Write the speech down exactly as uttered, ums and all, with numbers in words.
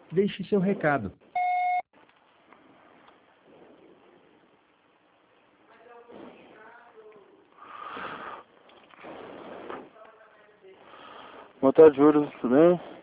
Deixe seu recado. Boa tarde, Júlio, tudo bem?